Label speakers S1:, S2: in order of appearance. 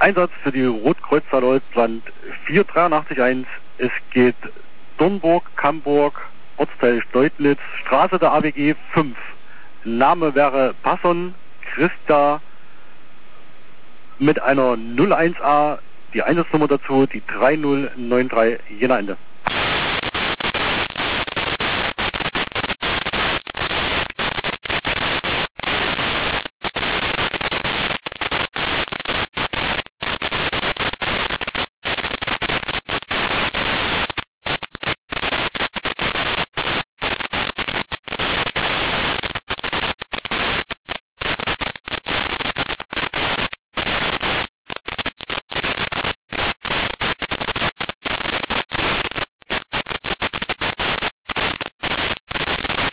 S1: Einsatz für die Rotkreuzfahrt Deutschland 4881. Es geht Dornburg, Camburg, Ortsteil Steudlitz, Straße der AWG 5. Name wäre Passon Christa mit einer 01A, die Einsatznummer dazu, die 3093 Jena Ende.